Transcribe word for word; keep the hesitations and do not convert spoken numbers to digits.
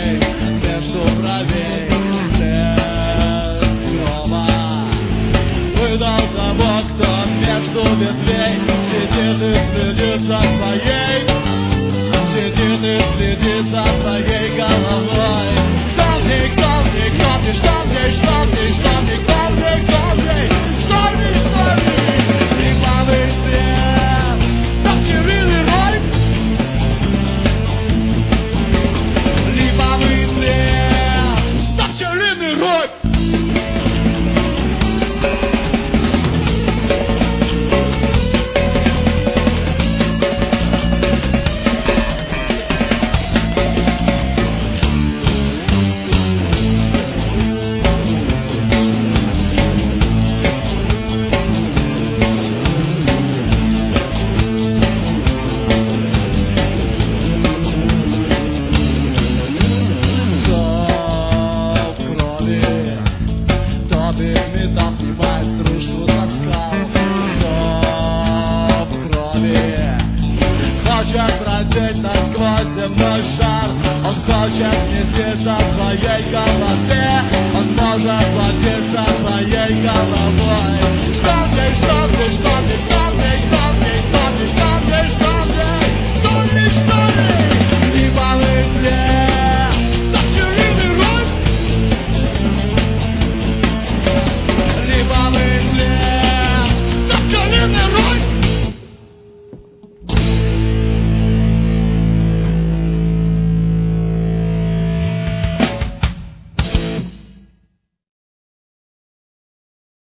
крови между бровей. Блеск грома выдал того, кто между ветвей сидит и следит за твоей, сидит и следит за твоей головой. Что мне, кто мне, кто мне, что мне, что мне, что мне, кто мне, кто мне, что мне, что мне. Липовый цвет, топчериный рой. Липовый цвет, топчериный рой. Он хочет вместе со своей голове, он может платиться своей голове.